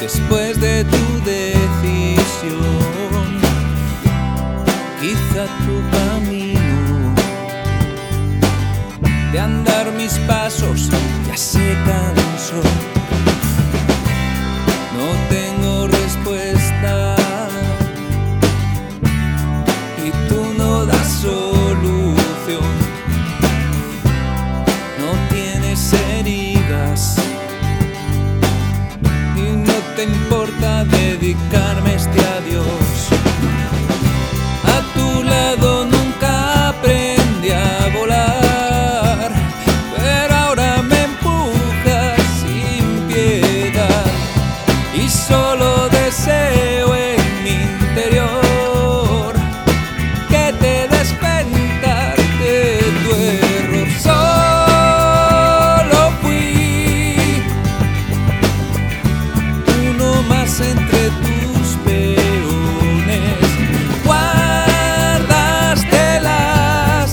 después de tu decisión. Quizá tu camino de andar mis pasos ya se cansó. No tengo respuesta y tú no das solución. No tienes heridas y no te importa dedicarme este adiós. A tu lado nunca aprendí a volar, pero ahora me empujas sin piedad y solo deseo en mi interior que te des cuenta de tu error. Solo fui uno más entre tus peones. Guárdastelas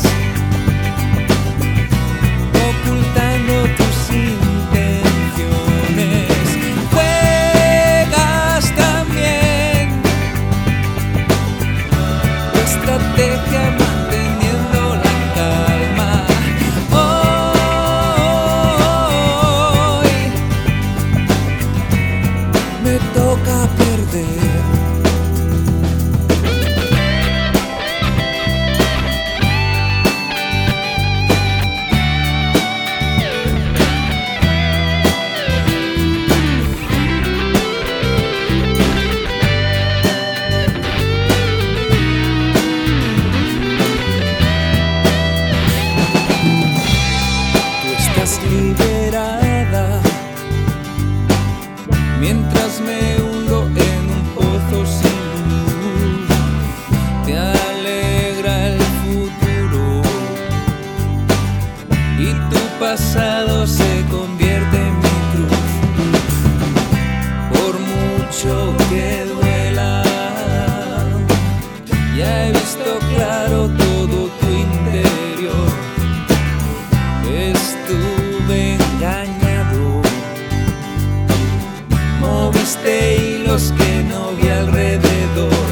ocultando tus intenciones. Juegas también tu estrategia manteniendo la calma. Hoy me toca perder. Liberada mientras me hundo en un pozo sin luz. Te alegra el futuro y tu pasado se convierte en mi cruz. Por mucho que duela, ya he visto claro todo tu interior. Estuve engañado, moviste hilos que no vi alrededor.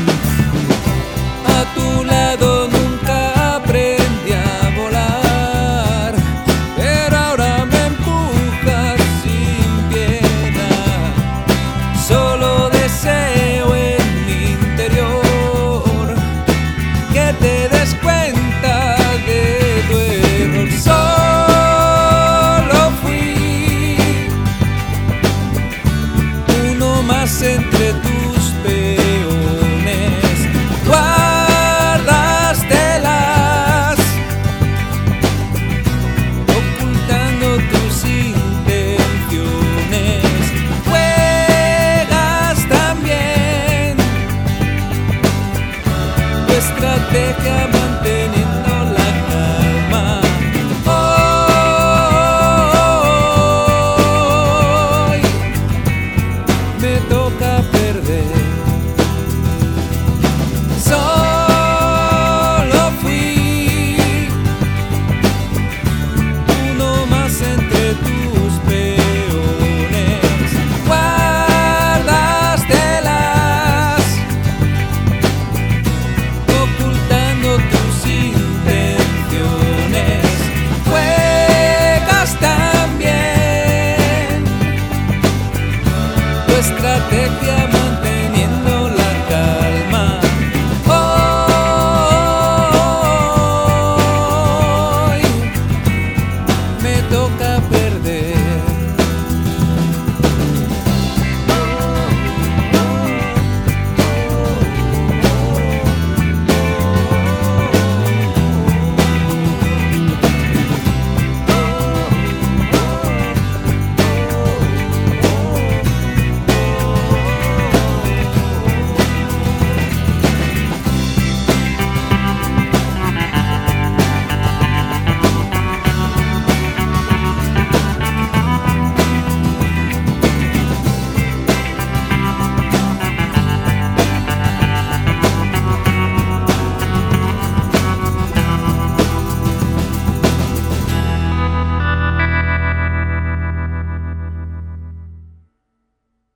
A tu lado nunca aprendí a volar, pero ahora me empujas sin piedad. Solo deseo en mi interior que te des cuenta de tu error. Solo fui uno más entre tus peones. Guárdastelas ocultando tus intenciones. Juegas también tu estrategia manteniendo la calma. Hoy me toca perder. Solo fui uno más entre tus peones. Guárdastelas ocultando tus intenciones. Juegas también tu estrategia.